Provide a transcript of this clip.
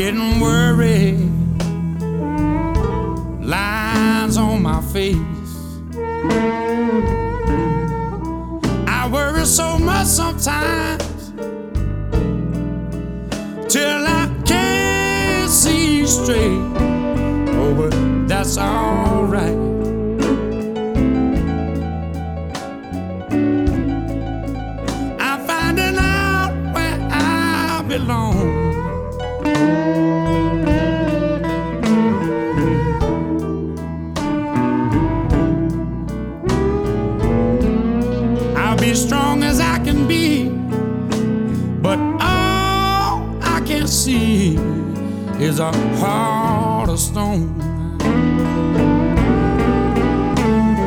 getting worried, lines on my face. I worry so much sometimes till I can't see straight. Oh, but that's alright. I'm finding out where I belong. I'll be strong as I can be, but all I can see is a heart of stone.